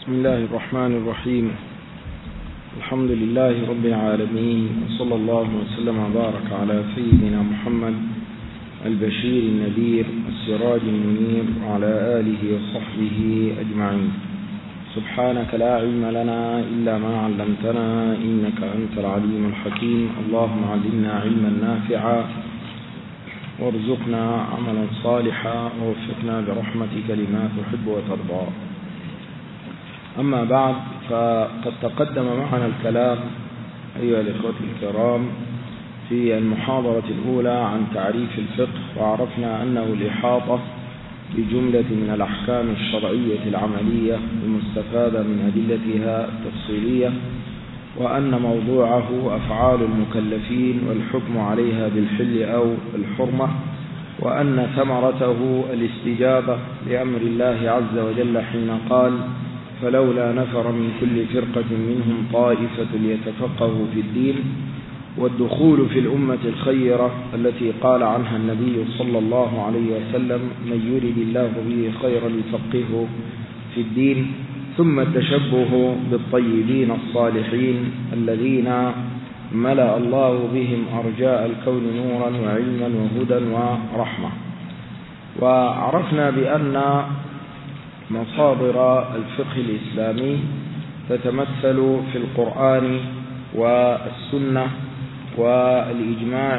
بسم الله الرحمن الرحيم. الحمد لله رب العالمين، وصلى الله وسلم وبارك على سيدنا محمد البشير النذير السراج المنير وعلى آله وصحبه أجمعين. سبحانك لا علم لنا إلا ما علمتنا إنك أنت العليم الحكيم. اللهم علمنا علما نافعا وارزقنا عملا صالحا ووفقنا برحمتك لما تحب وترضى. أما بعد، فقد تقدم معنا الكلام أيها الإخوة الكرام في المحاضرة الأولى عن تعريف الفقه، وعرفنا أنه الإحاطة بجملة من الأحكام الشرعية العملية المستفادة من أدلتها التفصيلية، وأن موضوعه أفعال المكلفين والحكم عليها بالحل أو الحرمة، وأن ثمرته الاستجابة لأمر الله عز وجل حين قال: فلولا نفر من كل فرقة منهم طائفة ليتفقهوا في الدين، والدخول في الأمة الخيرة التي قال عنها النبي صلى الله عليه وسلم: من يرد الله به خيرا يفقهه في الدين، ثم التشبه بالطيبين الصالحين الذين ملأ الله بهم أرجاء الكون نورا وعلما وهدى ورحمة. وعرفنا بأن مصادر الفقه الإسلامي تتمثل في القرآن والسنة والإجماع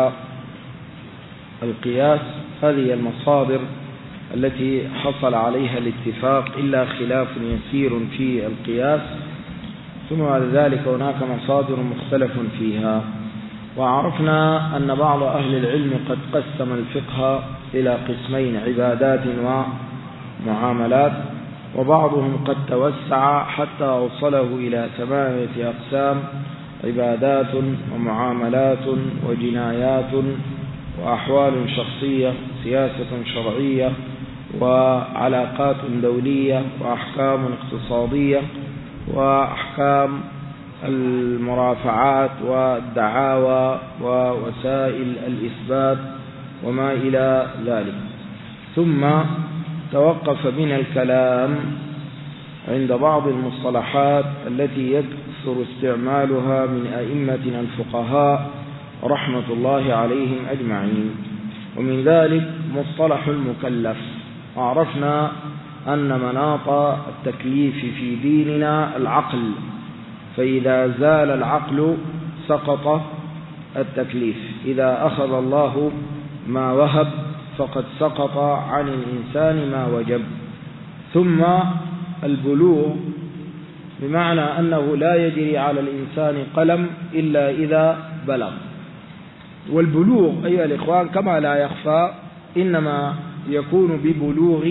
والقياس. هذه المصادر التي حصل عليها الاتفاق، إلا خلاف يسير في القياس، ثم بعد ذلك هناك مصادر مختلف فيها. وعرفنا أن بعض أهل العلم قد قسم الفقه إلى قسمين: عبادات ومعاملات، وبعضهم قد توسع حتى وصله إلى 8 أقسام: عبادات ومعاملات وجنايات وأحوال شخصية، سياسة شرعية، وعلاقات دولية، وأحكام اقتصادية، وأحكام المرافعات والدعاوى ووسائل الإثبات وما إلى ذلك. ثم توقف من الكلام عند بعض المصطلحات التي يكثر استعمالها من أئمتنا الفقهاء رحمة الله عليهم أجمعين، ومن ذلك مصطلح المكلف. وعرفنا أن مناط التكليف في ديننا العقل، فإذا زال العقل سقط التكليف. إذا أخذ الله ما وهب فقد سقط عن الإنسان ما وجب. ثم البلوغ، بمعنى أنه لا يجري على الإنسان قلم إلا إذا بلغ. والبلوغ أيها الإخوان كما لا يخفى إنما يكون ببلوغ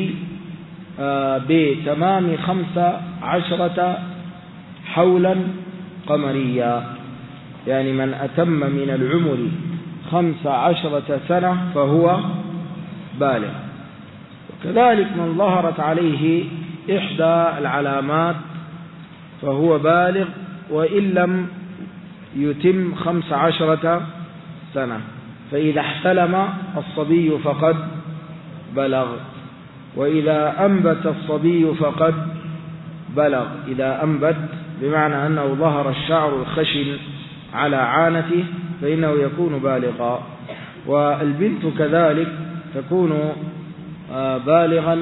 بتمام 15 حولا قمريا، يعني من أتم من العمر 15 سنة فهو بالغ. وكذلك من ظهرت عليه إحدى العلامات فهو بالغ وإن لم يتم 15 سنة. فإذا احتلم الصبي فقد بلغ، وإذا أنبت الصبي فقد بلغ. إذا أنبت بمعنى أنه ظهر الشعر الخشن على عانته فإنه يكون بالغا. والبنت كذلك تكون بالغا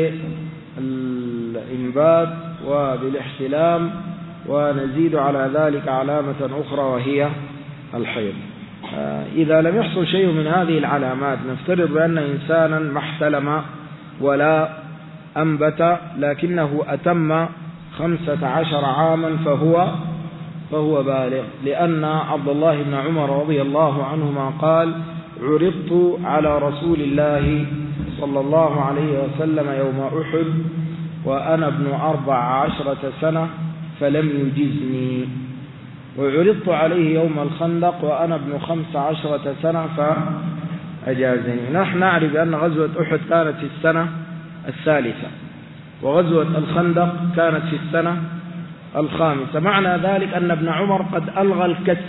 بالإنبات وبالاحتلام، ونزيد على ذلك علامة أخرى وهي الحيض. إذا لم يحصل شيء من هذه العلامات، نفترض بأن إنسانا ما احتلم ولا أنبت لكنه أتم 15 عاما فهو بالغ، لأن عبد الله بن عمر رضي الله عنهما قال: عرضت على رسول الله صلى الله عليه وسلم يوم أحد وأنا ابن 14 سنة فلم يجزني، وعرضت عليه يوم الخندق وأنا ابن 15 سنة فأجازني. نحن نعرف بأن غزوة أحد كانت في السنة 3، وغزوة الخندق كانت في السنة 5. معنى ذلك أن ابن عمر قد ألغى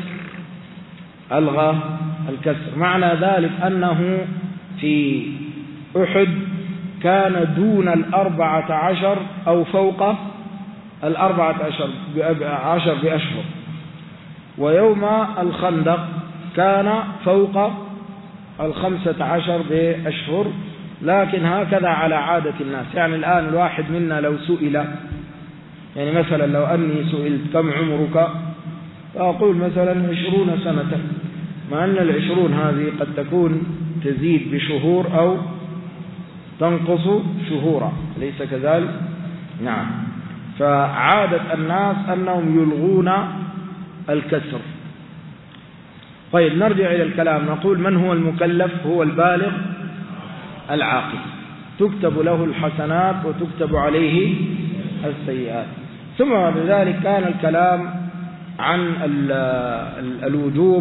الكسر. معنى ذلك أنه في أحد كان دون 14 أو فوق 14 بأشهر، ويوم الخندق كان فوق 15 بأشهر، لكن هكذا على عادة الناس. يعني الآن الواحد منا لو سئل، يعني مثلا لو أني سئلت كم عمرك، فأقول مثلا 20 سنة، مع أن 20 هذه قد تكون تزيد بشهور أو تنقص شهورا، أليس كذلك؟ نعم. فعادة الناس أنهم يلغون الكسر. طيب نرجع إلى الكلام، نقول من هو المكلف؟ هو البالغ العاقل، تكتب له الحسنات وتكتب عليه السيئات. ثم بعد ذلك كان الكلام عن الوجوب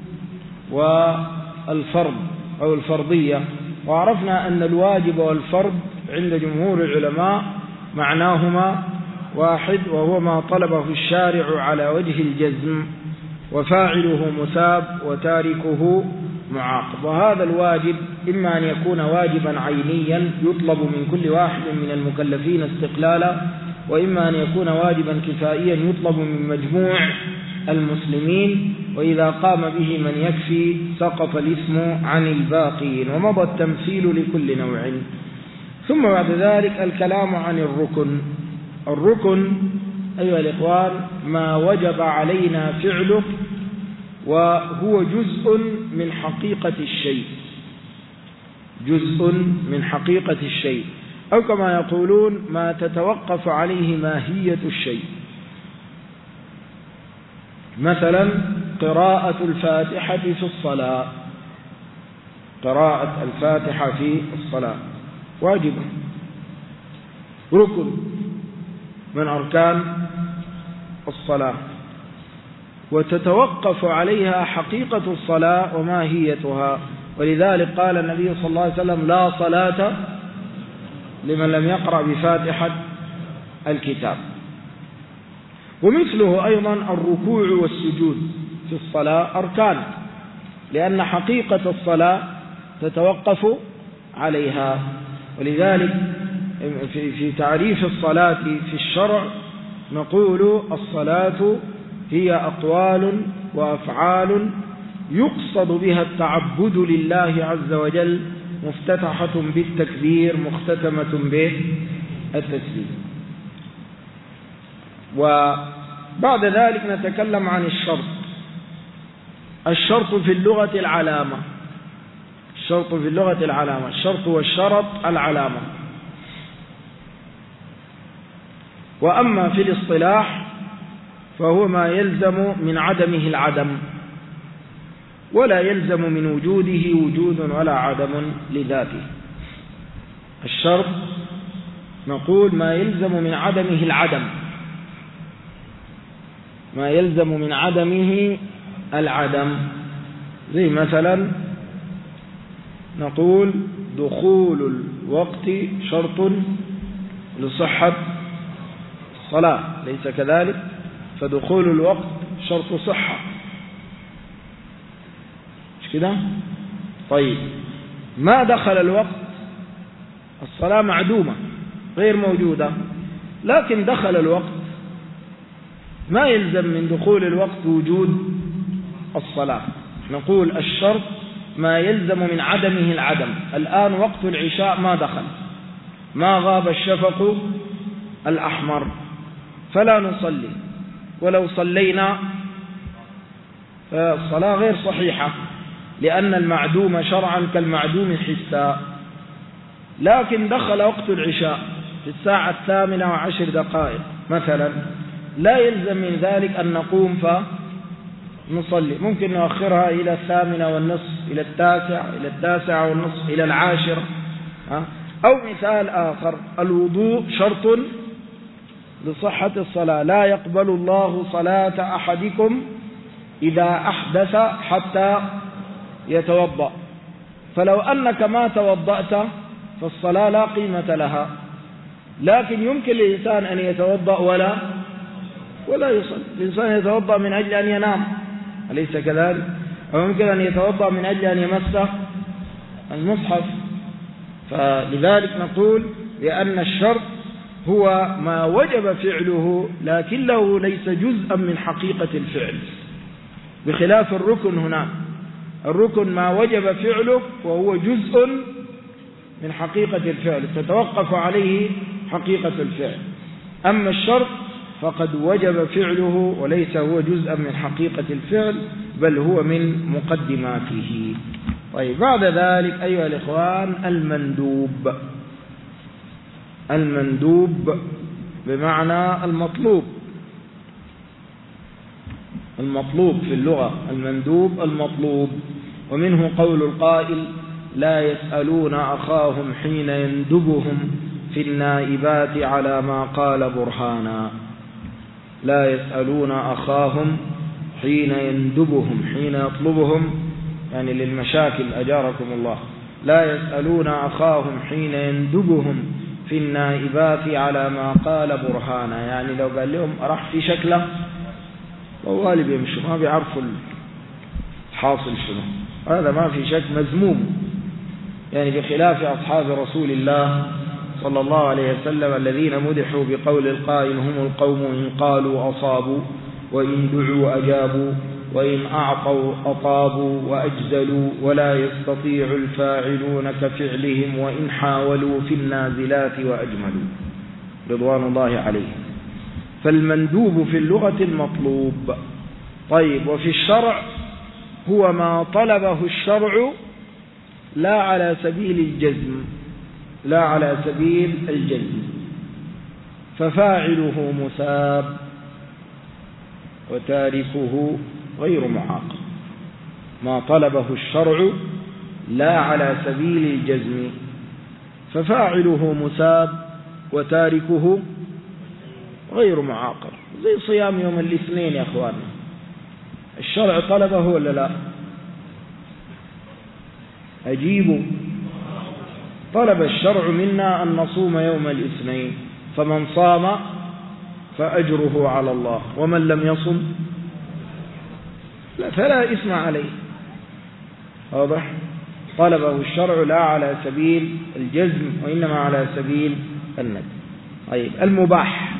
والفرض أو الفرضية، وعرفنا أن الواجب والفرض عند جمهور العلماء معناهما واحد، وهو ما طلبه الشارع على وجه الجزم، وفاعله مثاب وتاركه معاقب. وهذا الواجب إما أن يكون واجبا عينيا يطلب من كل واحد من المكلفين استقلالا، وإما أن يكون واجبا كفائيا يطلب من مجموع المسلمين، وإذا قام به من يكفي سقط الاسم عن الباقين، ومضى التمثيل لكل نوع. ثم بعد ذلك الكلام عن الركن. الركن أيها الإخوان ما وجب علينا فعله، وهو جزء من حقيقة الشيء، جزء من حقيقة الشيء، أو كما يقولون ما تتوقف عليه ماهية الشيء. مثلا قراءة الفاتحة في الصلاة، قراءة الفاتحة في الصلاة واجبة، ركن من أركان الصلاة، وتتوقف عليها حقيقة الصلاة وماهيتها. ولذلك قال النبي صلى الله عليه وسلم: لا صلاة لمن لم يقرأ بفاتحة الكتاب. ومثله أيضا الركوع والسجود في الصلاة أركان، لأن حقيقة الصلاة تتوقف عليها. ولذلك في تعريف الصلاة في الشرع نقول: الصلاة هي أقوال وأفعال يقصد بها التعبد لله عز وجل، مفتتحة بالتكبير مختتمة بالتسليم. وبعد ذلك نتكلم عن الشرط. الشرط في اللغة العلامة، الشرط في اللغة العلامة، الشرط والشرط العلامة. وأما في الاصطلاح فهو ما يلزم من عدمه العدم، ولا يلزم من وجوده وجود ولا عدم لذاته. الشرط نقول ما يلزم من عدمه العدم، ما يلزم من عدمه العدم. زي مثلا نقول: دخول الوقت شرط لصحة الصلاة، ليس كذلك؟ فدخول الوقت شرط صحة، مش كده؟ طيب ما دخل الوقت الصلاة معدومة غير موجودة، لكن دخل الوقت ما يلزم من دخول الوقت وجود الصلاة. نقول الشرط ما يلزم من عدمه العدم. الآن وقت العشاء ما دخل، ما غاب الشفق الأحمر، فلا نصلي، ولو صلينا فالصلاة غير صحيحة، لأن المعدوم شرعا كالمعدوم حسا. لكن دخل وقت العشاء في الساعة 8:10 مثلا، لا يلزم من ذلك أن نقوم فنصلي، ممكن نؤخرها إلى 8:30، إلى 9، إلى 9:30، إلى 10. أو مثال آخر: الوضوء شرط لصحة الصلاة، لا يقبل الله صلاة أحدكم إذا أحدث حتى يتوضأ. فلو أنك ما توضأت فالصلاة لا قيمة لها، لكن يمكن للإنسان أن يتوضأ ولا يصلي. الإنسان يتوضأ من أجل أن ينام، أليس كذلك؟ أو يمكن أن يتوضأ من أجل أن يمس المصحف. فلذلك نقول بأن الشرط هو ما وجب فعله لكنه ليس جزءا من حقيقة الفعل، بخلاف الركن هنا. الركن ما وجب فعله وهو جزء من حقيقة الفعل، تتوقف عليه حقيقة الفعل. أما الشرط فقد وجب فعله وليس هو جزءا من حقيقة الفعل، بل هو من مقدماته. طيب، بعد ذلك أيها الإخوان المندوب. المندوب بمعنى المطلوب. المطلوب في اللغة، المندوب المطلوب. ومنه قول القائل: لا يسألون أخاهم حين يندبهم في النائبات على ما قال برهانا. لا يسألون أخاهم حين يندبهم، حين يطلبهم يعني للمشاكل أجاركم الله. لا يسألون أخاهم حين يندبهم في النائبات على ما قال برهانا، يعني لو قال لهم راح في شكله والغالب يمشوا ما بيعرفوا الحاصل شنو، هذا ما في شك مذموم. يعني بخلاف أصحاب رسول الله صلى الله عليه وسلم الذين مدحوا بقول القائل: هم القوم إن قالوا أصابوا، وإن دعوا أجابوا، وإن أعطوا أطابوا وأجزلوا، ولا يستطيع الفاعلون كفعلهم، وإن حاولوا في النازلات وأجملوا، رضوان الله عليهم. فالمندوب في اللغة المطلوب. طيب، وفي الشرع هو ما طلبه الشرع لا على سبيل الجزم، لا على سبيل الجزم، ففاعله مثاب وتاركه غير معاقب. ما طلبه الشرع لا على سبيل الجزم، ففاعله مثاب وتاركه غير معاقب. زي صيام يوم الاثنين يا أخواننا، الشرع طلبه ولا لا؟ أجيبوا. طلب الشرع منا أن نصوم يوم الاثنين، فمن صام فأجره على الله، ومن لم يصم فلا إثم عليه. واضح؟ طلبه الشرع لا على سبيل الجزم، وإنما على سبيل الندب. طيب، المباح.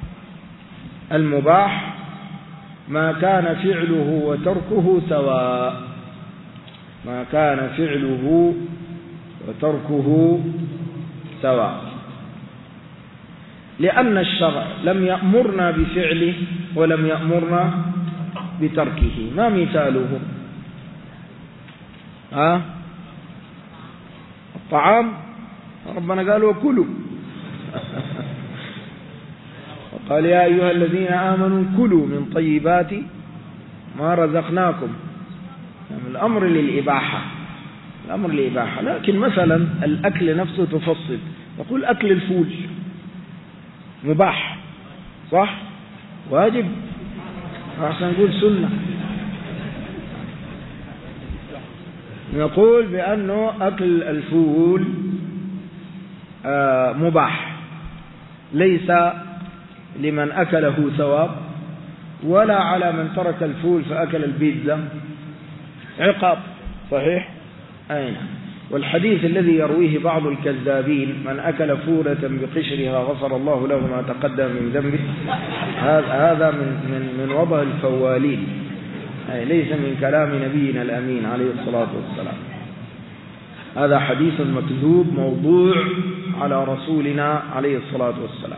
المباح ما كان فعله وتركه سواء، ما كان فعله وتركه سواء، لأن الشرع لم يأمرنا بفعله ولم يأمرنا بتركه. ما مثاله؟ الطعام، ربنا قال: وكلوا. وقال: يا أيها الذين آمنوا كلوا من طيبات ما رزقناكم. الأمر للإباحة، الأمر للإباحة. لكن مثلا الأكل نفسه تفصل، يقول أكل الفول مباح، صح؟ واجب؟ أحسن نقول سنة. نقول بأنه أكل الفول مباح، ليس لمن أكله ثواب، ولا على من ترك الفول فأكل البيتزا عقاب. صحيح؟ أين؟ والحديث الذي يرويه بعض الكذابين: من أكل فولة بقشرها غفر الله له ما تقدم من ذنبه، هذا من وضع الفوالين، ليس من كلام نبينا الأمين عليه الصلاة والسلام. هذا حديث مكذوب موضوع على رسولنا عليه الصلاة والسلام.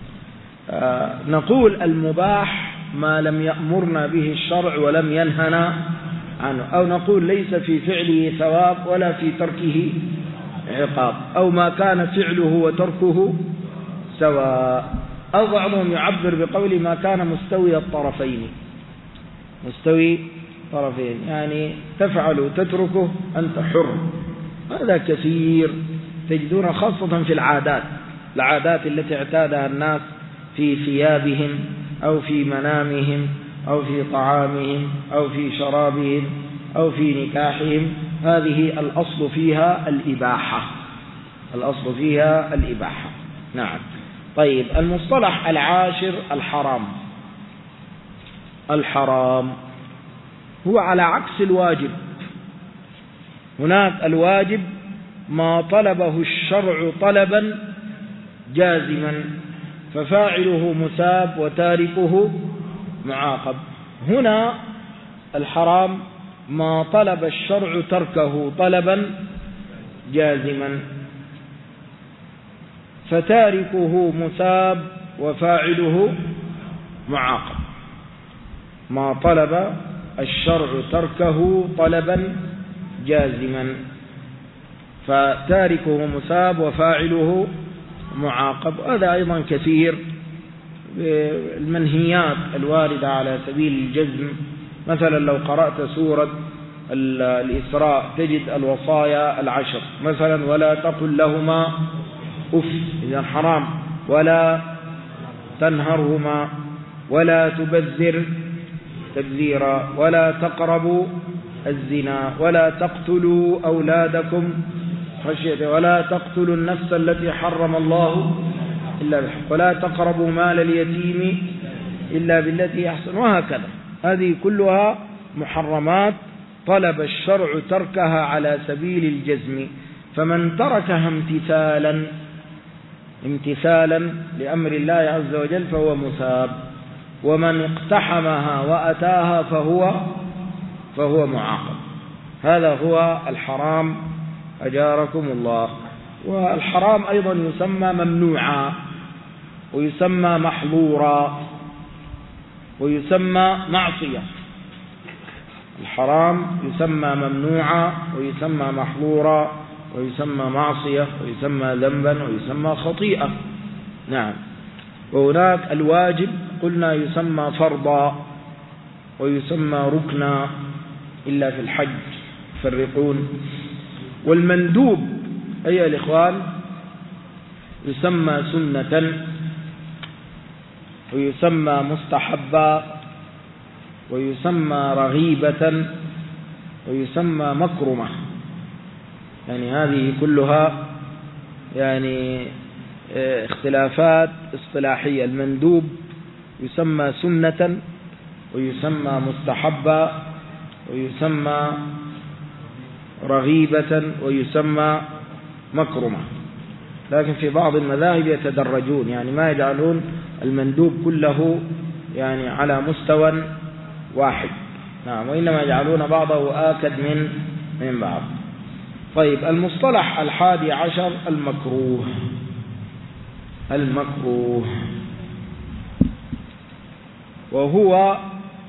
نقول المباح ما لم يأمرنا به الشرع ولم ينهنا عنه، أو نقول ليس في فعله ثواب ولا في تركه عقاب، أو ما كان فعله وتركه سواء، أو بعضهم يعبر بقول ما كان مستوي الطرفين. مستوي طرفين يعني تفعل تتركه أنت حر. هذا كثير تجدون خاصة في العادات التي اعتادها الناس في ثيابهم أو في منامهم أو في طعامهم أو في شرابهم أو في نكاحهم. هذه الأصل فيها الإباحة، الأصل فيها الإباحة. نعم. طيب، المصطلح العاشر الحرام. الحرام هو على عكس الواجب. هناك الواجب ما طلبه الشرع طلبا جازما ففاعله مثاب وتاركه معاقب. هنا الحرام ما طلب الشرع تركه طلبا جازما، فتاركه مثاب وفاعله معاقب. ما طلب الشرع تركه طلبا جازما فتاركه مثاب وفاعله معاقب. هذا أيضا كثير المنهيات الواردة على سبيل الجزم. مثلا لو قرأت سورة الإسراء تجد الوصايا 10 مثلا: ولا تقل لهما أف، إذا حرام، ولا تنهرهما، ولا تبذر تبذيرا، ولا تقربوا الزنا، ولا تقتلوا أولادكم خشية، ولا تقتلوا النفس التي حرم الله إلا بالحق، ولا تقربوا مال اليتيم إلا بالتي أحسن، وهكذا. هذه كلها محرمات طلب الشرع تركها على سبيل الجزم، فمن تركها امتثالا لأمر الله عز وجل فهو مثاب، ومن اقتحمها وأتاها فهو معاقب. هذا هو الحرام أجاركم الله. والحرام أيضا يسمى ممنوعا، ويسمى محظورا، ويسمى معصية. الحرام يسمى ممنوعا، ويسمى محظورا، ويسمى معصية، ويسمى ذنبا، ويسمى خطيئة. نعم. وهناك الواجب قلنا يسمى فرضا، ويسمى ركنا إلا في الحج يفرقون. والمندوب أيها الإخوان يسمى سنة، ويسمى مستحبا، ويسمى رغيبة، ويسمى مكرمة. يعني هذه كلها يعني اختلافات اصطلاحية. المندوب يسمى سنة، ويسمى مستحبا، ويسمى رغيبة، ويسمى مكرمة. لكن في بعض المذاهب يتدرجون، يعني ما يجعلون المندوب كله يعني على مستوى واحد، نعم، وإنما يجعلون بعضه آكد من بعض. طيب، المصطلح 11 المكروه، وهو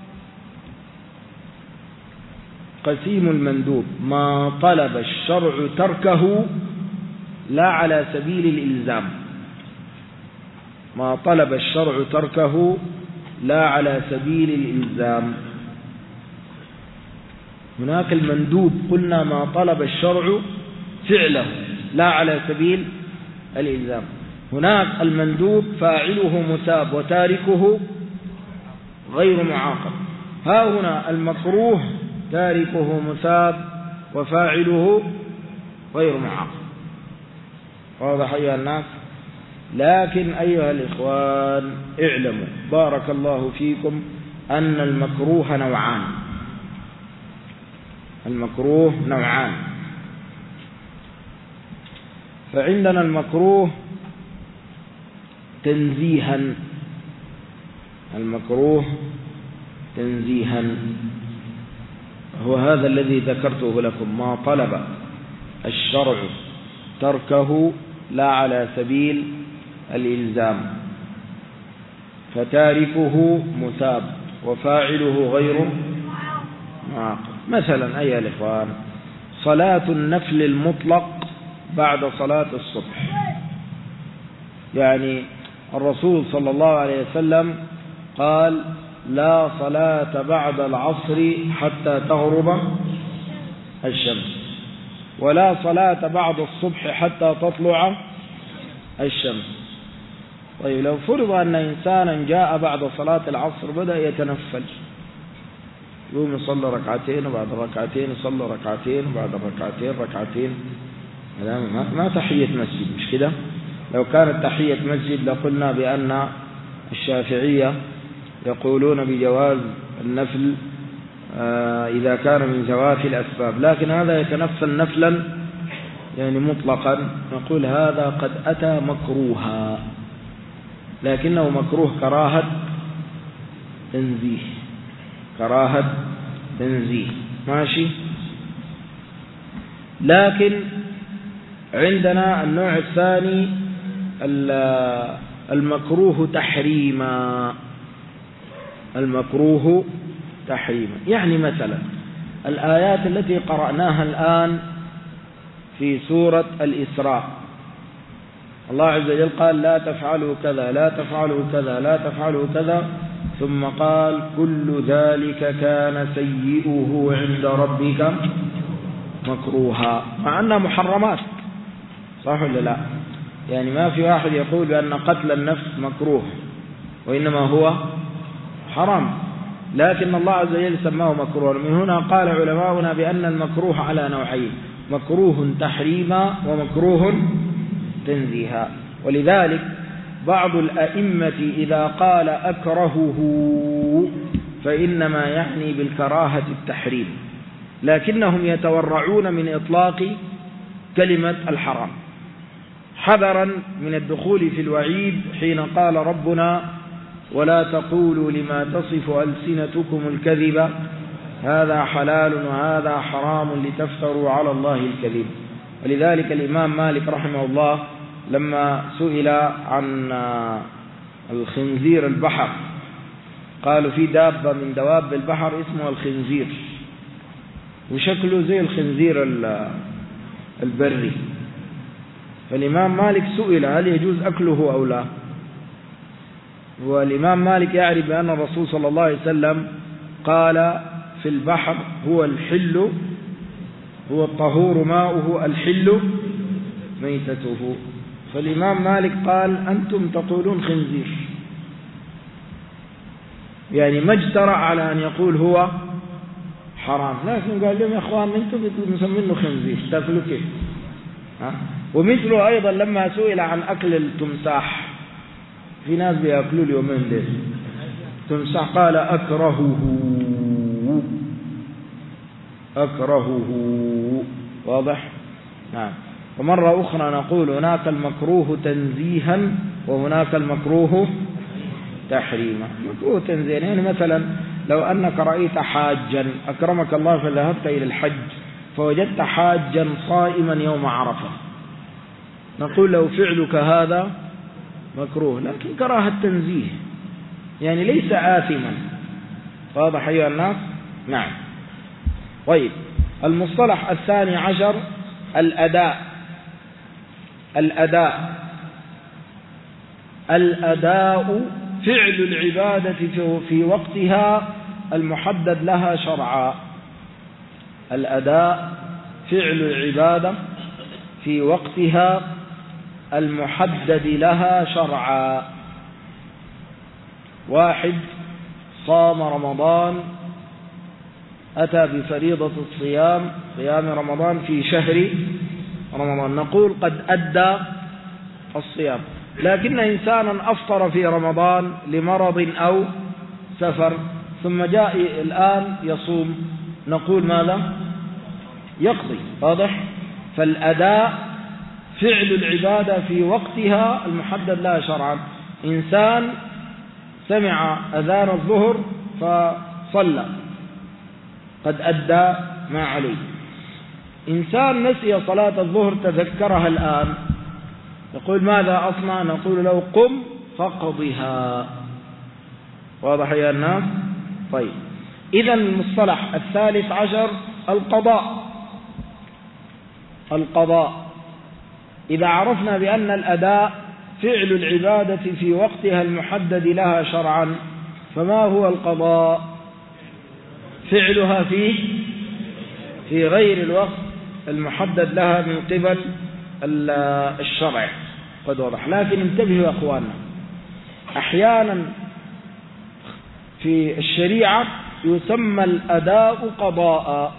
قسيم المندوب ما طلب الشرع تركه لا على سبيل الإلزام. ما طلب الشرع تركه لا على سبيل الإلزام. هناك المندوب قلنا ما طلب الشرع فعله لا على سبيل الإلزام. هناك المندوب فاعله مثاب وتاركه غير معاقب. ها هنا المكروه تاركه مثاب وفاعله غير معاقب. واضح أيها الناس؟ لكن أيها الإخوان اعلموا بارك الله فيكم أن المكروه نوعان. المكروه نوعان. فعندنا المكروه تنزيها، المكروه تنزيها هو هذا الذي ذكرته لكم: ما طلب الشرع تركه لا على سبيل الإلزام، فتاركه مثاب وفاعله غير معاقب. مثلا أيها الإخوان، صلاة النفل المطلق بعد صلاة الصبح. يعني الرسول صلى الله عليه وسلم قال: لا صلاة بعد العصر حتى تغرب الشمس، ولا صلاة بعد الصبح حتى تطلع الشمس. طيب، لو فرض أن إنسانا جاء بعد صلاة العصر بدأ يتنفل، يقوم يصلي ركعتين، وبعد ركعتين يصلي ركعتين، وبعد ركعتين، هذا ما تحية مسجد، مش كده؟ لو كانت تحية مسجد لقلنا بأن الشافعية يقولون بجواز النفل إذا كان من زوافي الأسباب، لكن هذا يتنفل نفلا يعني مطلقا، نقول هذا قد أتى مكروها. لكنه مكروه كراهة تنزيه، كراهة تنزيه، ماشي. لكن عندنا النوع الثاني المكروه تحريما، المكروه تحريما. يعني مثلا الآيات التي قرأناها الآن في سورة الإسراء، الله عز وجل قال لا تفعلوا كذا، لا تفعلوا كذا، لا تفعلوا كذا، ثم قال كل ذلك كان سيئه عند ربك مكروها، مع أنها محرمات، صح ولا لا؟ يعني ما في واحد يقول بأن قتل النفس مكروه، وإنما هو حرام، لكن الله عز وجل سماه مكروه. من هنا قال علماؤنا بأن المكروه على نوعين: مكروه تحريما ومكروه تنزيها. ولذلك بعض الأئمة إذا قال أكرهه فإنما يعني بالكراهة التحريم، لكنهم يتورعون من إطلاق كلمة الحرام حذرا من الدخول في الوعيد، حين قال ربنا ولا تقولوا لما تصف ألسنتكم الكذب هذا حلال وهذا حرام لتفتروا على الله الكذب. ولذلك الإمام مالك رحمه الله لما سئل عن الخنزير البحر قالوا في دابة من دواب البحر اسمه الخنزير وشكله زي الخنزير البري، فالإمام مالك سئل هل يجوز أكله أو لا، والإمام مالك يعرف بأن الرسول صلى الله عليه وسلم قال في البحر هو الحل، هو الطهور ماؤه الحل ميتته، فالإمام مالك قال أنتم تقولون خنزير، يعني ما اجترأ على أن يقول هو حرام، لكن قال لهم يا أخوان أنتم مسمينه خنزير تأكلوا كيف؟ ومثله أيضا لما سئل عن أكل التمساح، في ناس بيأكلوا اليومين دي تمساح، قال أكرهه، واضح؟ نعم. ومرة أخرى نقول هناك المكروه تنزيها وهناك المكروه تحريما. مكروه تنزيها يعني مثلا لو أنك رأيت حاجا أكرمك الله فذهبت إلى الحج فوجدت حاجا صائما يوم عرفة، نقول له فعلك هذا مكروه، لكن كراهة تنزيه يعني ليس آثما، واضح أيها الناس؟ نعم. طيب، المصطلح الثاني عشر الأداء. الأداء فعل العبادة في وقتها المحدد لها شرعا. الأداء فعل العبادة في وقتها المحدد لها شرعا. واحد صام رمضان، أتى بفريضة الصيام، صيام رمضان في شهر رمضان، نقول قد أدى الصيام. لكن إنسانا أفطر في رمضان لمرض أو سفر ثم جاء الآن يصوم، نقول ماذا؟ يقضي، واضح؟ فالأداء فعل العبادة في وقتها المحدد لها شرعا. إنسان سمع أذان الظهر فصلى قد أدى ما عليه. إنسان نسي صلاة الظهر تذكرها الآن، يقول ماذا أصنع؟ نقول له قم فاقضها. واضح يا الناس؟ طيب، إذا المصطلح الثالث عشر القضاء. إذا عرفنا بأن الأداء فعل العبادة في وقتها المحدد لها شرعا، فما هو القضاء؟ فعلها في غير الوقت المحدد لها من قبل الشرع، قد وضح. لكن انتبهوا يا أخواننا، أحيانا في الشريعة يسمى الأداء قضاء،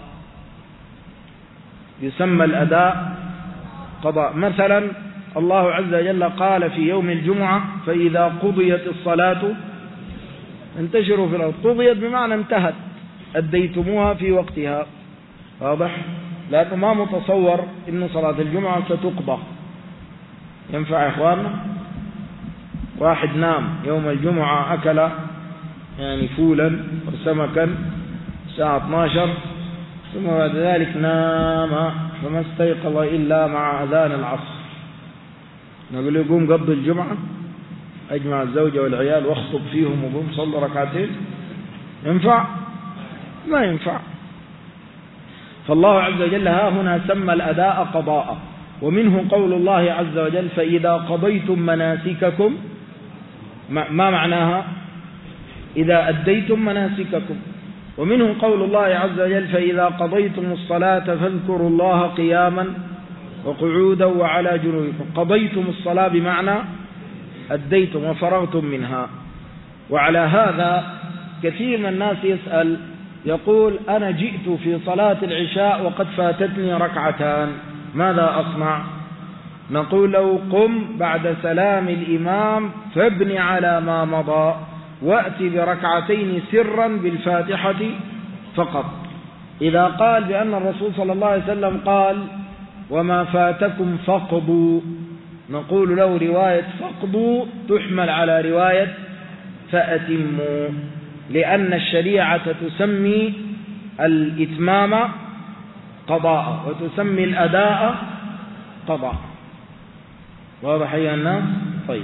يسمى الأداء قضاء. مثلا الله عز وجل قال في يوم الجمعة فإذا قضيت الصلاة انتشروا في الأرض. قضيت بمعنى انتهت، أديتموها في وقتها، واضح؟ لكن ما متصور إن صلاة الجمعة ستقضى. ينفع يا إخواننا؟ واحد نام يوم الجمعة أكل يعني فولا وسمكا الساعة 12 ثم بعد ذلك نام فما استيقظ إلا مع أذان العصر، نقول له قوم قضي الجمعة، أجمع الزوجة والعيال واخطب فيهم وقوم صلوا ركعتين؟ ينفع؟ ما ينفع. فالله عز وجل ها هنا سمى الأداء قضاء، ومنه قول الله عز وجل فإذا قضيتم مناسككم، ما معناها؟ إذا أديتم مناسككم. ومنه قول الله عز وجل فإذا قضيتم الصلاة فاذكروا الله قياما وقعودا وعلى جنوبكم. قضيتم الصلاة بمعنى أديتم وفرغتم منها. وعلى هذا كثير من الناس يسأل يقول أنا جئت في صلاة العشاء وقد فاتتني ركعتان، ماذا أصنع؟ نقول له قم بعد سلام الإمام فابن على ما مضى وأتي بركعتين سرا بالفاتحة فقط. إذا قال بأن الرسول صلى الله عليه وسلم قال وما فاتكم فاقضوا، نقول له رواية فاقضوا تحمل على رواية فأتموا، لأن الشريعة تسمي الإتمام قضاء وتسمي الأداء قضاء. واضح يا الناس؟ طيب،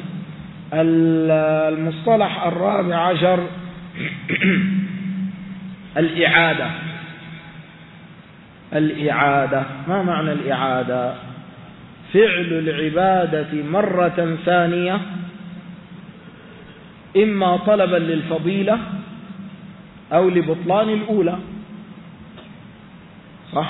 المصطلح الرابع عشر الإعادة. الإعادة ما معنى الإعادة؟ فعل العبادة مرة ثانية، إما طلبا للفضيلة أو لبطلان الأولى. صح؟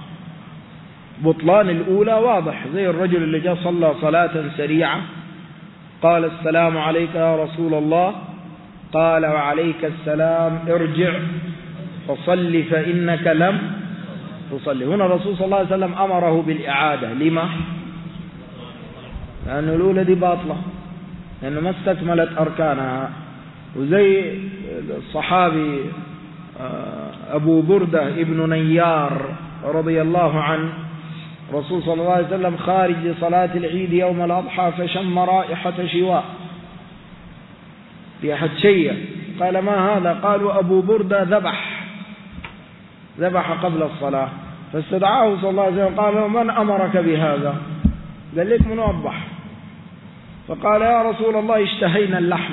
بطلان الأولى واضح، زي الرجل اللي جاء صلى صلاة سريعة قال السلام عليك يا رسول الله، قال وعليك السلام ارجع فصل فإنك لم تصلي. هنا الرسول صلى الله عليه وسلم أمره بالإعادة. لما؟ لأن الأولى دي باطلة، لأنه ما استكملت أركانها. وزي الصحابي أبو بردة ابن نيار رضي الله عنه، الرسول صلى الله عليه وسلم خارج لصلاة العيد يوم الأضحى فشم رائحة شواء، ريحة شيء، قال ما هذا؟ قالوا أبو بردة ذبح قبل الصلاة. فاستدعاه صلى الله عليه وسلم قال من أمرك بهذا؟ قال لك من أضبح؟ فقال يا رسول الله اشتهينا اللحم.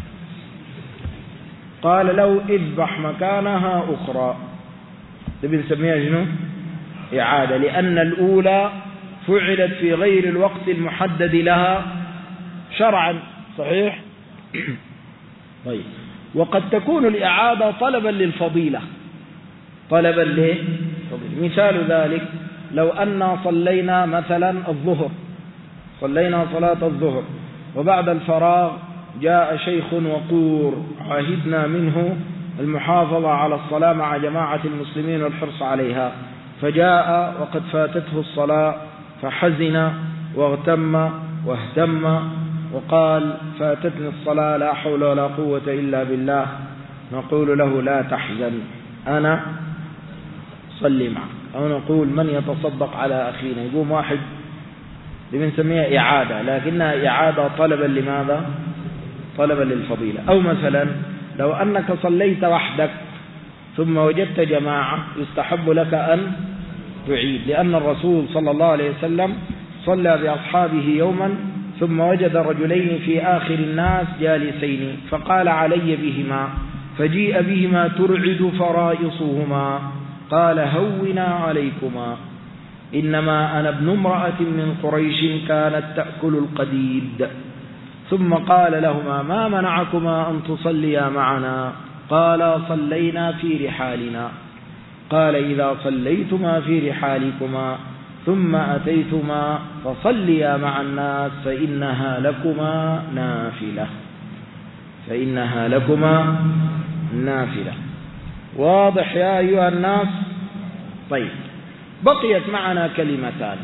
قال لو اذبح مكانها أخرى. تبي نسميها شنو؟ إعادة، لأن الأولى فعلت في غير الوقت المحدد لها شرعا. صحيح؟ طيب، وقد تكون الإعادة طلبا للفضيلة، طلبا للفضيلة. مثال ذلك لو أننا صلينا مثلا الظهر، صلينا صلاة الظهر وبعد الفراغ جاء شيخ وقور عاهدنا منه المحافظة على الصلاة مع جماعة المسلمين والحرص عليها، فجاء وقد فاتته الصلاة فحزن واغتم واهتم وقال فاتتني الصلاة لا حول ولا قوة إلا بالله. نقول له لا تحزن أنا صلي معك، أو نقول من يتصدق على أخينا. يقوم واحد بنسميها إعادة، لكنها إعادة طلبا لماذا؟ طلبا للفضيلة. أو مثلا لو أنك صليت وحدك ثم وجدت جماعة يستحب لك أن تعيد، لأن الرسول صلى الله عليه وسلم صلى بأصحابه يوما ثم وجد رجلين في آخر الناس جالسين فقال علي بهما، فجيء بهما ترعد فرائصهما، قال هونا عليكما، إنما أنا ابن امرأة من قريش كانت تأكل القديد. ثم قال لهما ما منعكما أن تصليا معنا؟ قال صلينا في رحالنا. قال إذا صليتما في رحالكما ثم أتيتما فصليا مع الناس فإنها لكما نافلة، فإنها لكما نافلة. واضح يا أيها الناس؟ طيب، بقيت معنا كلمتان.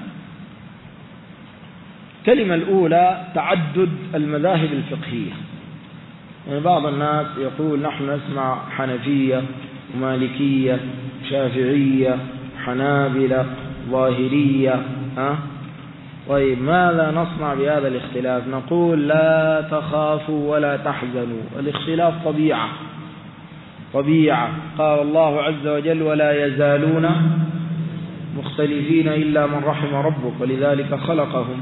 الكلمة الأولى تعدد المذاهب الفقهية. يعني بعض الناس يقول نحن نسمع حنفية ومالكية شافعية حنابلة ظاهرية طيب ماذا نصنع بهذا الاختلاف؟ نقول لا تخافوا ولا تحزنوا. الاختلاف طبيعة. قال الله عز وجل ولا يزالون مختلفين إلا من رحم ربك ولذلك خلقهم.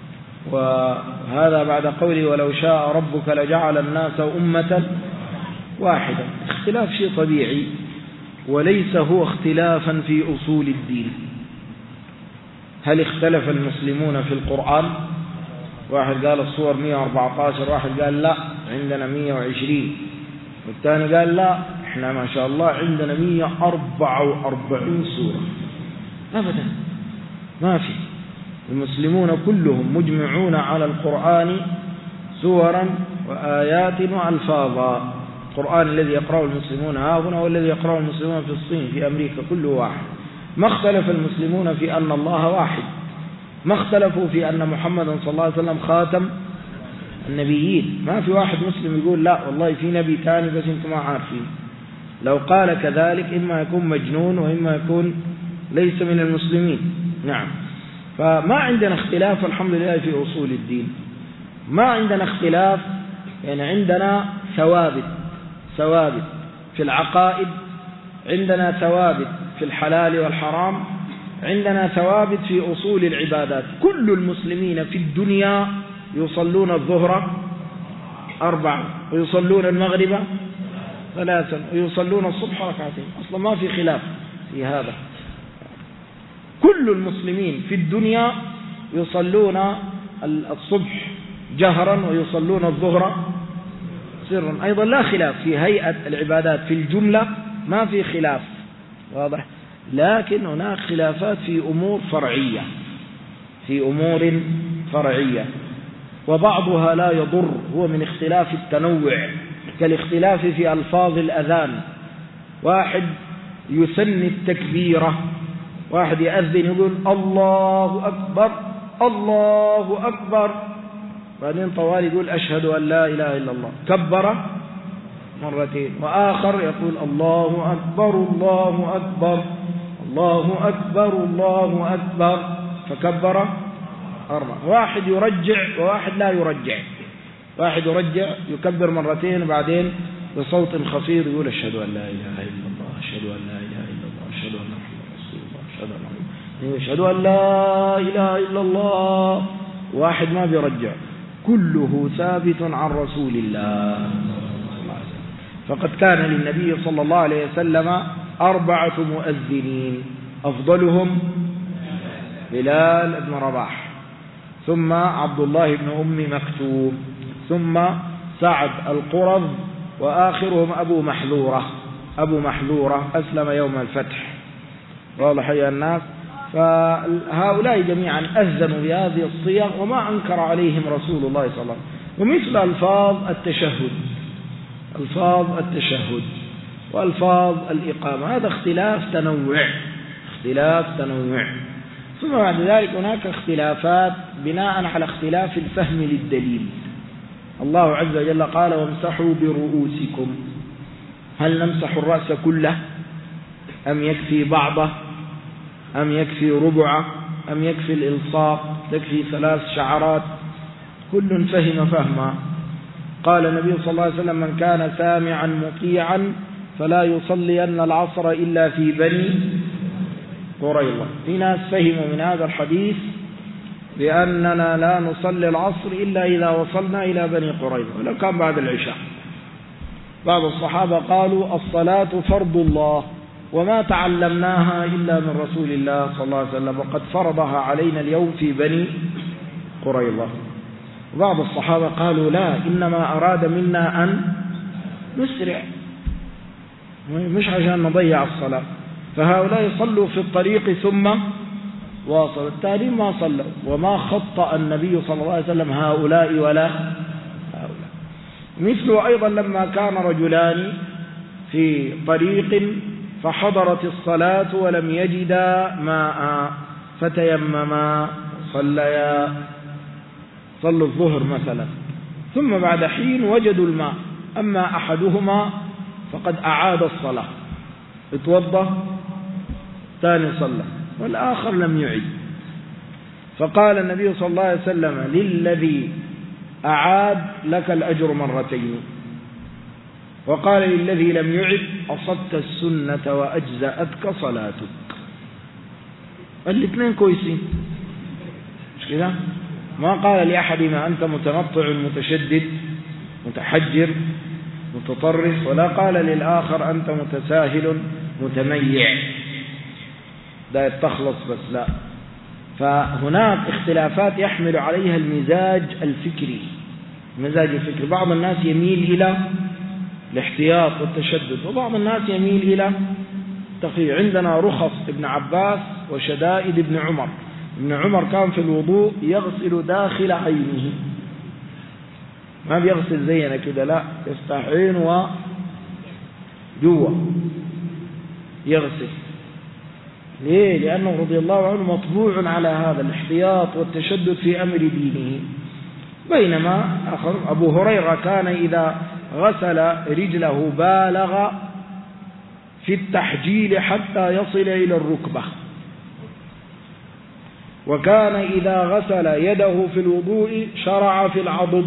وهذا بعد قوله ولو شاء ربك لجعل الناس أمة واحدة. اختلاف شيء طبيعي وليس هو اختلافا في أصول الدين. هل اختلف المسلمون في القرآن؟ واحد قال الصور 114، واحد قال لا عندنا 120، والثاني قال لا احنا ما شاء الله عندنا 144 سورة. أبدا ما في. المسلمون كلهم مجمعون على القرآن سورا وآيات وألفاظا. القرآن الذي يقرأه المسلمون ها هنا والذي يقرأه المسلمون في الصين في أمريكا كله واحد. ما اختلف المسلمون في أن الله واحد، ما اختلفوا في أن محمد صلى الله عليه وسلم خاتم النبيين. ما في واحد مسلم يقول لا والله في نبي ثاني بس انتم ما عارفين. لو قال كذلك إما يكون مجنون وإما يكون ليس من المسلمين. نعم. فما عندنا اختلاف الحمد لله في أصول الدين. ما عندنا اختلاف، يعني عندنا ثوابت في العقائد، عندنا ثوابت في الحلال والحرام، عندنا ثوابت في أصول العبادات. كل المسلمين في الدنيا يصلون الظهر 4 ويصلون المغرب 3 ويصلون الصبح 2. أصلا ما في خلاف في هذا. كل المسلمين في الدنيا يصلون الصبح جهرا ويصلون الظهر سرا أيضا. لا خلاف في هيئة العبادات في الجملة، ما في خلاف واضح. لكن هناك خلافات في أمور فرعية وبعضها لا يضر. هو من اختلاف التنوع كالاختلاف في ألفاظ الأذان. واحد يسني التكبيرة، واحد يأذن يقول الله أكبر الله أكبر، بعدين طوال يقول أشهد أن لا إله إلا الله، كبر مرتين. وآخر يقول الله أكبر الله أكبر الله أكبر الله أكبر فكبر 4. واحد يرجع وواحد لا يرجع. واحد يرجع يكبر مرتين وبعدين بصوت خفيض يقول أشهد أن لا إله إلا الله أشهد أن لا إله إلا الله أشهد أن محمد رسول الله أشهد أن لا إله إلا الله. واحد ما بيرجع. كله ثابت عن رسول الله. فقد كان للنبي صلى الله عليه وسلم 4 مؤذنين، أفضلهم بلال بن رباح، ثم عبد الله بن أم مكتوم، ثم سعد القرظ، وآخرهم أبو محذورة أسلم يوم الفتح. واضح يا الناس. فهؤلاء جميعا أذنوا بهذه الصيغ وما أنكر عليهم رسول الله صلى الله عليه وسلم. ومثل ألفاظ التشهد وألفاظ الإقامة، هذا اختلاف تنوع. ثم بعد ذلك هناك اختلافات بناء على اختلاف الفهم للدليل. الله عز وجل قال وامسحوا برؤوسكم. هل نمسح الرأس كله أم يكفي بعضه أم يكفي ربعه أم يكفي الإلصاق، تكفي 3 شعرات؟ كل فهم فهما. قال النبي صلى الله عليه وسلم من كان سامعا مطيعا فلا يصلين العصر إلا في بني قريظة. في ناس فهموا من هذا الحديث بأننا لا نصلي العصر إلا إذا وصلنا إلى بني قريظة ولو كان بعد العشاء. بعض الصحابة قالوا الصلاة فرض الله وما تعلمناها إلا من رسول الله صلى الله عليه وسلم وقد فرضها علينا اليوم في بني قريظة. بعض الصحابة قالوا لا، إنما أراد منا أن نسرع مش عشان نضيع الصلاة. فهؤلاء صلوا في الطريق ثم واصلوا، التالي ما صلوا. وما خطأ النبي صلى الله عليه وسلم هؤلاء ولا هؤلاء. مثله أيضا لما كان رجلان في طريق فحضرت الصلاة ولم يجدا ماء فتيمما صلوا الظهر مثلا، ثم بعد حين وجدوا الماء. أما أحدهما فقد أعاد الصلاة، اتوضى ثاني صلى، والآخر لم يعد. فقال النبي صلى الله عليه وسلم: للذي أعاد لك الأجر مرتين. وقال للذي لم يعد: أصبت السنة وأجزأتك صلاتك. الاثنين كويسين، مش كده؟ ما قال لأحدهما أنت متنطع متشدد متحجر متطرف، ولا قال للآخر أنت متساهل متميع ده يتخلص بس، لا. فهناك اختلافات يحمل عليها المزاج الفكري. المزاج الفكري بعض الناس يميل إلى الاحتياط والتشدد، وبعض الناس يميل إلى التخفيف. عندنا رخص ابن عباس وشدائد ابن عمر. ابن عمر كان في الوضوء يغسل داخل عينه، ما بيغسل زينا كده، لا، يفتح عينه وجوه يغسل. ليه؟ لأنه رضي الله عنه مطبوع على هذا الاحتياط والتشدد في أمر دينه. بينما أبو هريرة كان إذا غسل رجله بالغ في التحجيل حتى يصل إلى الركبة، وكان إذا غسل يده في الوضوء شرع في العضد.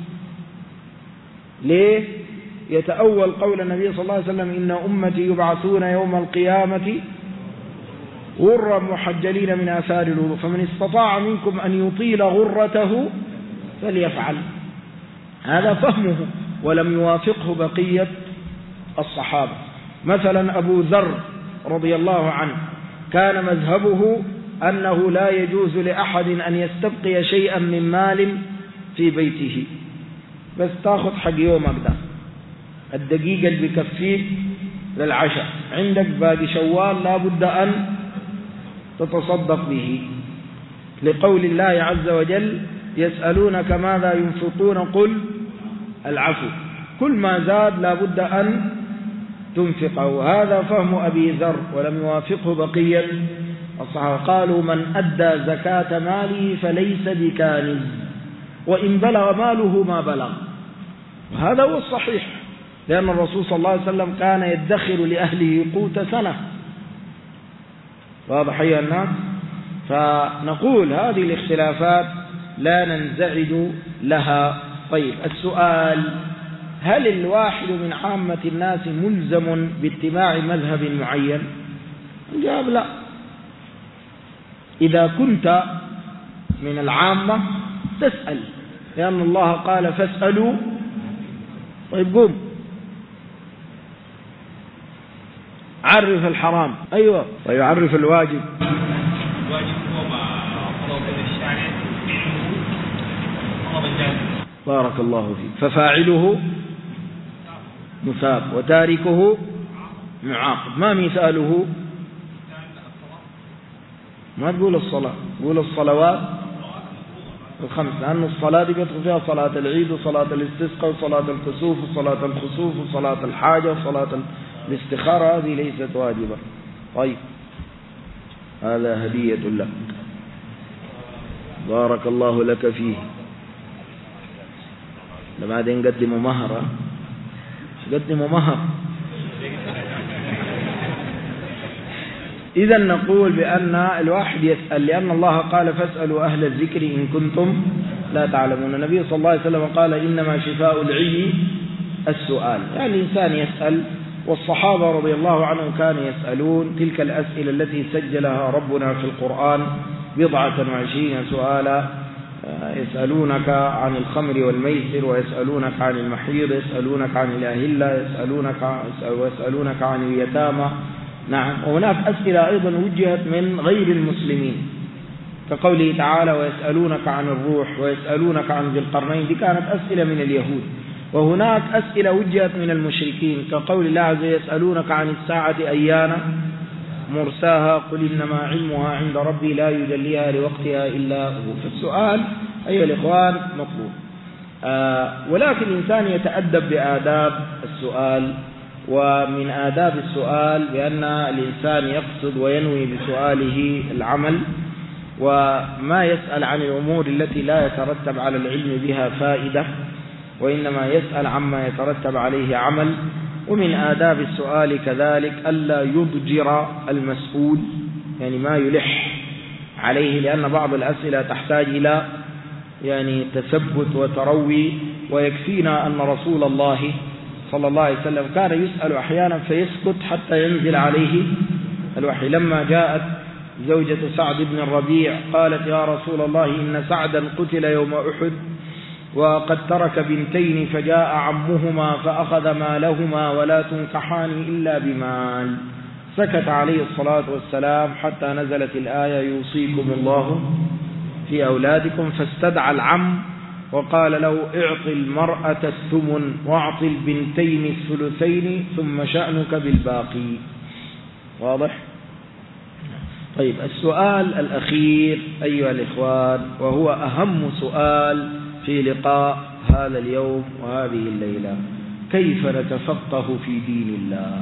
ليه؟ يتأول قول النبي صلى الله عليه وسلم: إن أمتي يبعثون يوم القيامة غرا محجلين من آثار الوضوء، فمن استطاع منكم أن يطيل غرته فليفعل. هذا فهمه، ولم يوافقه بقية الصحابة. مثلا أبو ذر رضي الله عنه كان مذهبه أنه لا يجوز لأحد أن يستبقي شيئا من مال في بيته، بس تأخذ حق يومك ده، الدقيقة اللي بكفيك للعشاء، عندك باقي شوال لا بد أن تتصدق به، لقول الله عز وجل: يسألونك ماذا ينفقون قل العفو. كل ما زاد لا بد أن تنفقه. هذا فهم أبي ذر، ولم يوافقه بقية الصحابة. قالوا: من أدى زكاة ماله فليس بكانز، وإن بلغ ماله ما بلغ. وهذا هو الصحيح، لأن الرسول صلى الله عليه وسلم كان يدخر لأهله قوت سنة. واضح أيها الناس؟ فنقول هذه الاختلافات لا ننزعج لها. طيب، السؤال: هل الواحد من عامة الناس ملزم باتباع مذهب معين؟ الجواب لا. إذا كنت من العامة تسأل، لأن الله قال: فاسألوا. طيب قوم عرف الحرام. أيوة. طيب عرف الواجب. الواجب هو ما طلب الشارع طلب الجائز. بارك الله فيك. ففاعله مثاب وتاركه معاقب. ما مثاله؟ ما تقول الصلاة، تقول الصلوات الخمس، لأن الصلاة دي بيدخل فيها صلاة العيد وصلاة الاستسقاء وصلاة الكسوف وصلاة الخسوف وصلاة الحاجة وصلاة الاستخارة، هذه ليست واجبة. طيب، هذا هدية لك، بارك الله لك فيه. بعدين قدموا مهر، قدموا مهر. إذا نقول بأن الواحد يسأل، لأن الله قال: فاسألوا أهل الذكر إن كنتم لا تعلمون. النبي صلى الله عليه وسلم قال: إنما شفاء العي السؤال. يعني الإنسان يسأل، والصحابة رضي الله عنهم كانوا يسألون تلك الأسئلة التي سجلها ربنا في القرآن 27 سؤالا. يسألونك عن الخمر والميسر، ويسألونك عن المحيض، يسألونك عن الأهلة، ويسألونك عن اليتامى. نعم. وهناك أسئلة أيضا وجهت من غير المسلمين، كقوله تعالى: ويسألونك عن الروح، ويسألونك عن ذي القرنين. دي كانت أسئلة من اليهود. وهناك أسئلة وجهت من المشركين، كقول الله عز وجل: يسألونك عن الساعة أيان مرساها قل إنما علمها عند ربي لا يجليها لوقتها إلا هو. فالسؤال أيها الإخوان مطلوب، ولكن الإنسان يتأدب بآداب السؤال. ومن آداب السؤال بأن الإنسان يقصد وينوي بسؤاله العمل، وما يسأل عن الأمور التي لا يترتب على العلم بها فائدة، وإنما يسأل عما يترتب عليه عمل. ومن آداب السؤال كذلك ألا يضجر المسؤول، يعني ما يلح عليه، لأن بعض الأسئلة تحتاج إلى يعني تثبت وتروي، ويكفينا أن رسول الله صلى الله عليه وسلم كان يسأل أحيانا فيسكت حتى ينزل عليه الوحي. لما جاءت زوجة سعد بن الربيع قالت: يا رسول الله إن سعدا قتل يوم أحد وقد ترك بنتين، فجاء عمهما فأخذ مالهما ولا تنكحان إلا بمال. سكت عليه الصلاة والسلام حتى نزلت الآية: يوصيكم الله في أولادكم، فاستدعى العم وقال له: اعط المرأة الثمن واعط البنتين الثلثين ثم شأنك بالباقي. واضح؟ طيب، السؤال الأخير أيها الإخوان، وهو أهم سؤال في لقاء هذا اليوم وهذه الليلة: كيف نتفقه في دين الله؟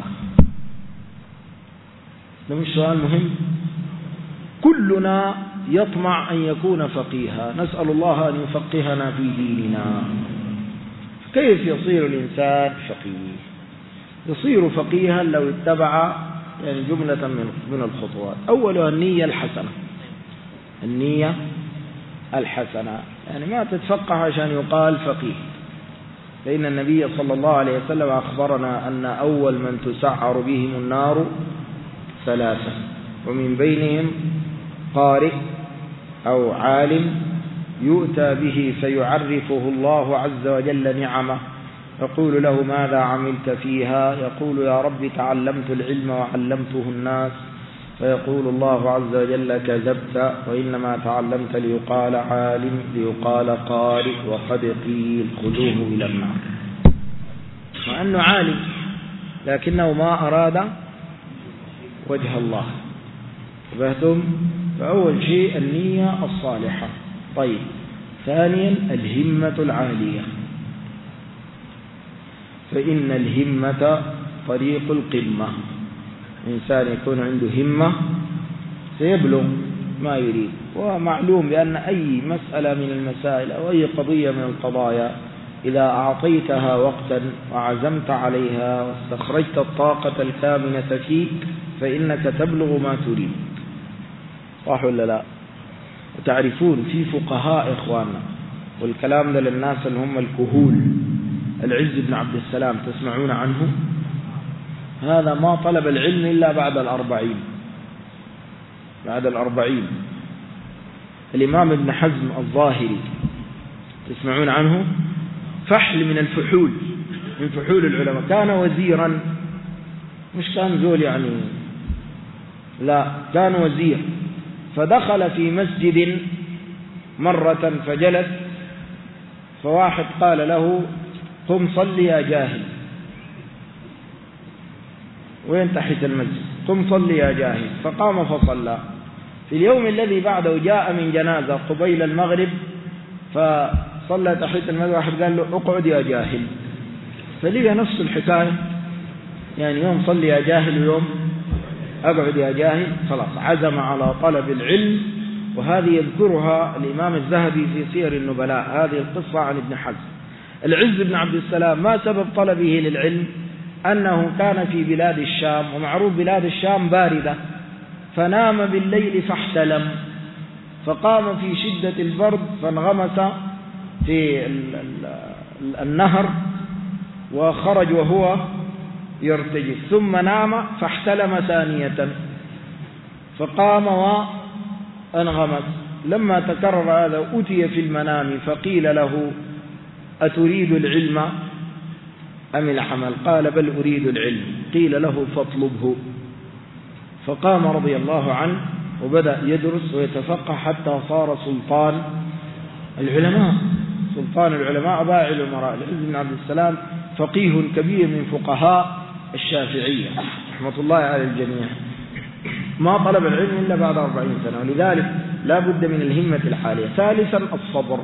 ده مش سؤال مهم؟ كلنا يطمع أن يكون فقيها، نسأل الله أن يفقهنا في ديننا. كيف يصير الإنسان فقيه؟ يصير فقيها لو اتبع يعني جملة من الخطوات. أولها النية الحسنة. النية الحسنة يعني ما تتفقه عشان يقال فقيه، فإن النبي صلى الله عليه وسلم أخبرنا أن أول من تسعر بهم النار ثلاثة، ومن بينهم قارئ أو عالم يؤتى به فيعرفه الله عز وجل نعمه، يقول له: ماذا عملت فيها؟ يقول: يا رب تعلمت العلم وعلمته الناس. فيقول الله عز وجل: كذبت، وإنما تعلمت ليقال عالم، ليقال قارئ، وقد قيل خذوه إلى النار. مع أنه عالم لكنه ما أراد وجه الله. فهمتم؟ فأول شيء النية الصالحة. طيب، ثانيا الهمة العالية، فإن الهمة طريق القمة. إنسان يكون عنده همة سيبلغ ما يريد. ومعلوم بأن أي مسألة من المسائل أو أي قضية من القضايا إذا أعطيتها وقتا وعزمت عليها واستخرجت الطاقة الكامنة فيك فإنك تبلغ ما تريد. صح ولا لا؟ وتعرفون في فقهاء إخواننا، والكلام ده للناس اللي هم الكهول، العز بن عبد السلام تسمعون عنه؟ هذا ما طلب العلم إلا بعد 40. بعد 40. الإمام ابن حزم الظاهري تسمعون عنه؟ فحل من الفحول، من فحول العلماء. كان وزيرا، مش كان زول يعني، لا، كان وزير. فدخل في مسجد مرة فجلس، فواحد قال له: قم صلي يا جاهل. وين تحت المسجد؟ قم صلي يا جاهل. فقام فصلى. في اليوم الذي بعده جاء من جنازة قبيل المغرب فصلى تحت المسجد، واحد قال له: اقعد يا جاهل. فلقى نفس الحكاية، يعني يوم صلي يا جاهل ويوم اقعد يا جاهل. خلاص عزم على طلب العلم. وهذه يذكرها الإمام الذهبي في سير النبلاء، هذه القصة عن ابن حزم. العز بن عبد السلام ما سبب طلبه للعلم؟ أنه كان في بلاد الشام، ومعروف بلاد الشام باردة، فنام بالليل فاحتلم، فقام في شدة البرد فانغمس في النهر وخرج وهو يرتجف، ثم نام فاحتلم ثانية فقام وانغمس. لما تكرر هذا أتي في المنام فقيل له: أتريد العلم أم العمل؟ قال: بل أريد العلم. قيل له: فاطلبه. فقام رضي الله عنه وبدأ يدرس ويتفقه حتى صار سلطان العلماء. سلطان العلماء باعي الأمراء. العز بن عبد السلام فقيه كبير من فقهاء الشافعية رحمة الله على الجميع. ما طلب العلم إلا بعد 40 سنة، ولذلك لا بد من الهمة العالية. ثالثا الصبر.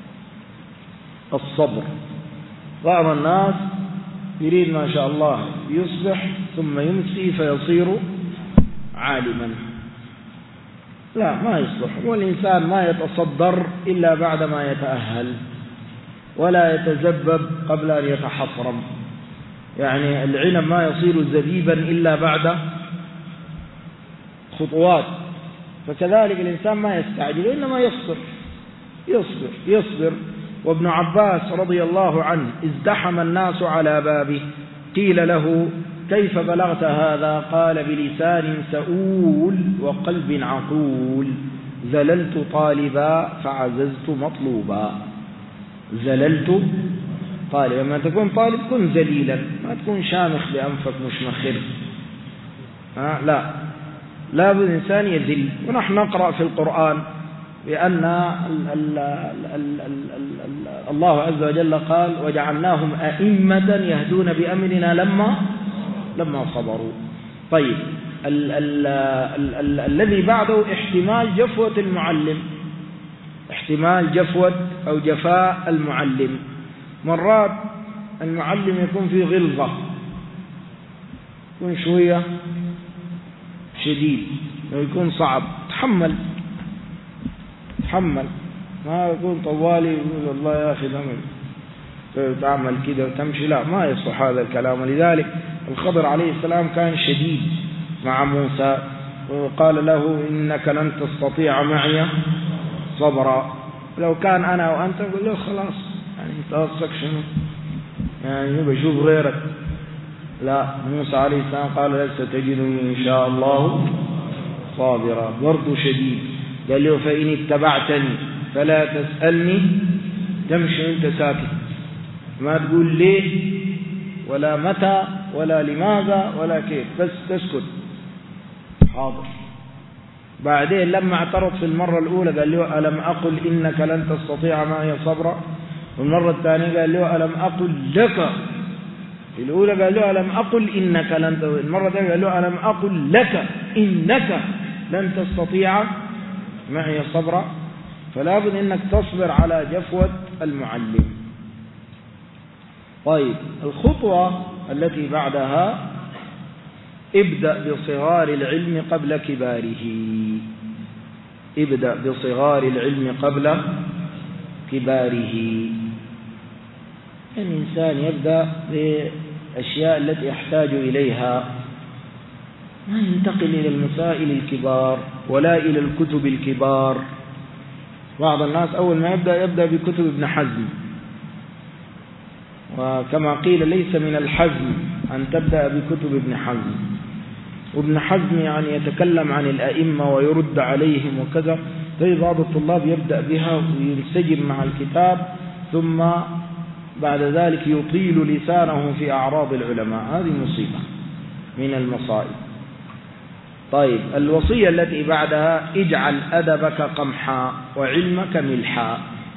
الصبر. بعض الناس يريد ما شاء الله يصبح ثم يمسي فيصير عالما. لا، ما يصلح. والإنسان ما يتصدر إلا بعدما يتأهل، ولا يتزبب قبل أن يتحطرم. يعني العنب ما يصير زبيبا إلا بعد خطوات. فكذلك الإنسان ما يستعجل إنما يصبر. وابن عباس رضي الله عنه ازدحم الناس على بابه، قيل له كيف بلغت هذا؟ قال بلسان سؤول وقلب عقول، زللت طالبا فعززت مطلوبا. زللت طالب، لما تكون طالب كن ذليلا، ما تكون شامخ بأنفك مشمخر. لا بد الإنسان يذل. ونحن نقرأ في القرآن بأن الله عز وجل قال وجعلناهم أئمة يهدون بأمرنا لما صبروا. طيب الذي بعده احتمال جفوة المعلم، احتمال جفوة أو جفاء المعلم. مرات المعلم يكون في غلظة، يكون شوية شديد ويكون صعب، تحمل، ما يكون طوالي يقول والله يا أخي تعمل كده وتمشي، لا، ما يصح هذا الكلام. ولذلك الخضر عليه السلام كان شديد مع موسى، وقال له إنك لن تستطيع معي صبرا. لو كان أنا وأنت قل له خلاص، يعني انت قصدك شنو؟ يعني بشوف غيرك. لا، موسى عليه السلام قال لست تجدني إن شاء الله صابرا، برضو شديد. قال له فإن اتبعتني فلا تسألني، تمشي أنت ساكت، ما تقول ليه ولا متى ولا لماذا ولا كيف، بس تسكت حاضر. بعدين لما اعترض في المرة الأولى قال له ألم أقل إنك لن تستطيع معي صبرا، والمرة الثانية قال له ألم أقل لك. في الأولى قال له ألم أقل إنك لن تستطيع، المرة الثانية قال له ألم أقل لك إنك لن تستطيع معي صبرا. فلا بد إنك تصبر على جفوة المعلم. طيب الخطوة التي بعدها ابدأ بصغار العلم قبل كباره. ابدأ بصغار العلم قبل كباره. الإنسان يبدأ بالأشياء التي يحتاج إليها، ما ينتقل إلى المسائل الكبار ولا إلى الكتب الكبار. بعض الناس أول ما يبدأ بكتب ابن حزم، وكما قيل ليس من الحزم أن تبدأ بكتب ابن حزم. وابن حزم يعني يتكلم عن الأئمة ويرد عليهم وكذا. طيب بعض الطلاب يبدأ بها وينسجم مع الكتاب، ثم بعد ذلك يطيل لسانه في أعراض العلماء. هذه مصيبة من المصائب. طيب الوصية التي بعدها اجعل أدبك قمحا وعلمك ملحا.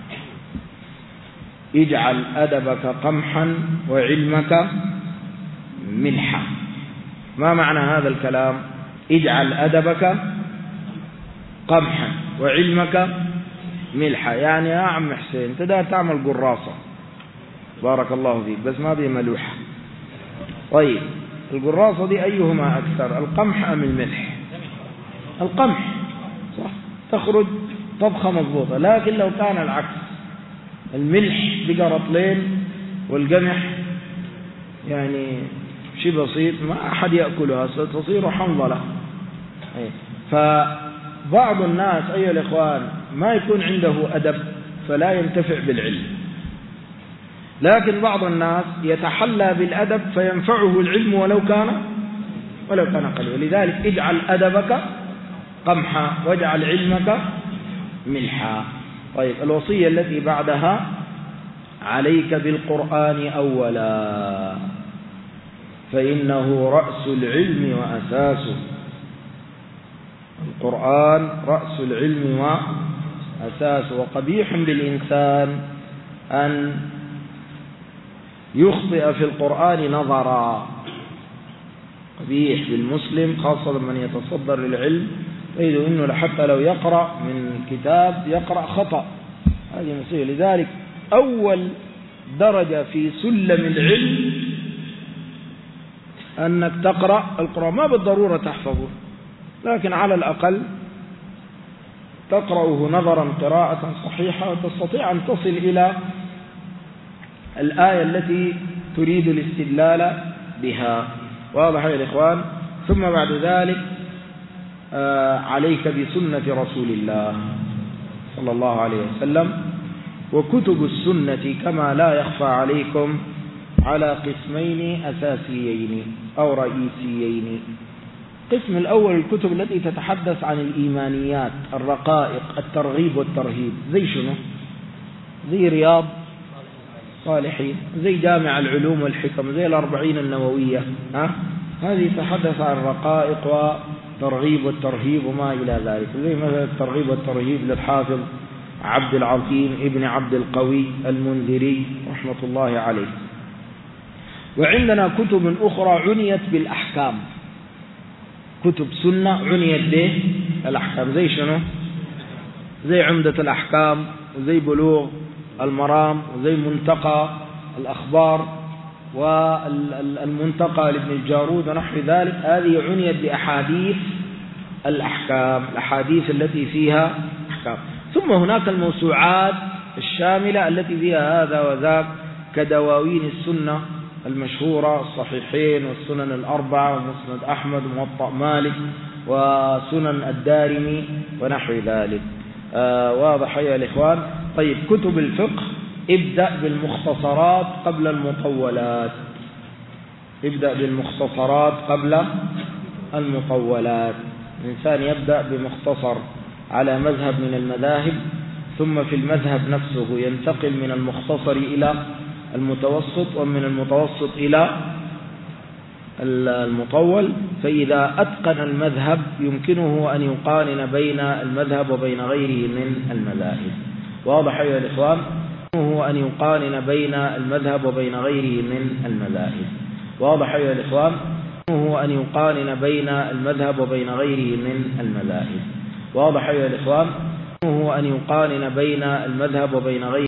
اجعل أدبك قمحا وعلمك ملحا. ما معنى هذا الكلام؟ اجعل أدبك قمحا وعلمك ملحا، يعني يا عم حسين تقدر تعمل قراصة بارك الله فيك، بس ما بي ملوحة. طيب القراصة دي أيهما أكثر، القمح أم الملح؟ القمح صح، تخرج طبخة مضبوطة. لكن لو كان العكس، الملح بقى رطلين والقمح يعني شيء بسيط ما أحد يأكلها، ستصير حنظلة. فبعض الناس أيها الإخوان ما يكون عنده أدب فلا ينتفع بالعلم، لكن بعض الناس يتحلى بالأدب فينفعه العلم ولو كان قليلا. ولذلك اجعل أدبك قمحا واجعل علمك ملحا. طيب الوصية التي بعدها عليك بالقرآن أولا فإنه رأس العلم وأساسه. القرآن رأس العلم وأساسه. وقبيح بالإنسان أن يخطئ في القرآن نظرا. قبيح بالمسلم خاصة من يتصدر للعلم تجد أنه حتى لو يقرأ من كتاب يقرأ خطأ، هذه مصيبة. لذلك أول درجة في سلم العلم أنك تقرأ القرآن، ما بالضرورة تحفظه، لكن على الأقل تقرأه نظرا قراءة صحيحة وتستطيع أن تصل إلى الآية التي تريد الاستدلال بها. واضح يا الإخوان؟ ثم بعد ذلك عليك بسنة رسول الله صلى الله عليه وسلم. وكتب السنة كما لا يخفى عليكم على قسمين أساسيين أو رئيسيين. القسم الأول الكتب التي تتحدث عن الإيمانيات، الرقائق، الترغيب والترهيب، زي شنو؟ زي رياض صالحين، زي جامع العلوم والحكم، زي الأربعين النووية. هذه تتحدث عن الرقائق والترغيب والترهيب وما إلى ذلك، زي مثلا الترغيب والترهيب للحافظ عبد العظيم ابن عبد القوي المنذري رحمة الله عليه. وعندنا كتب أخرى عنيت بالأحكام، كتب سنة عنيت بالأحكام، زي شنو؟ زي عمدة الأحكام، وزي بلوغ المرام، وزي منتقى الأخبار، والمنتقى لابن الجارود ونحو ذلك. هذه عنيت بأحاديث الأحكام، الأحاديث التي فيها أحكام. ثم هناك الموسوعات الشاملة التي فيها هذا وذاك، كدواوين السنة المشهورة، الصحيحين والسنن الأربعة ومسند أحمد وموطأ مالك وسنن الدارمي ونحو ذلك. واضح يا الإخوان؟ طيب، كتب الفقه ابدأ بالمختصرات قبل المطولات، ابدأ بالمختصرات قبل المطولات. الإنسان يبدأ بمختصر على مذهب من المذاهب، ثم في المذهب نفسه ينتقل من المختصر إلى المتوسط، ومن المتوسط إلى المطول. فإذا أتقن المذهب يمكنه أن يقارن بين المذهب وبين غيره من المذاهب. واضح يا الإخوان؟ يمكنه أن يقارن بين المذهب وبين غيره من المذاهب. واضح يا الإخوان؟ يمكنه أن يقارن بين المذهب وبين غيره من المذاهب. واضح يا الإخوان؟ يمكنه أن يقارن بين المذهب وبين غيره